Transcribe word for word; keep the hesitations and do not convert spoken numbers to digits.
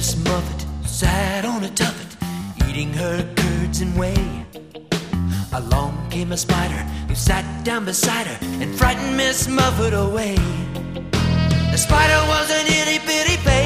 Miss Muffet sat on a tuffet, eating her curds and whey. Along came a spider who sat down beside her and frightened Miss Muffet away. The spider was an itty bitty baby,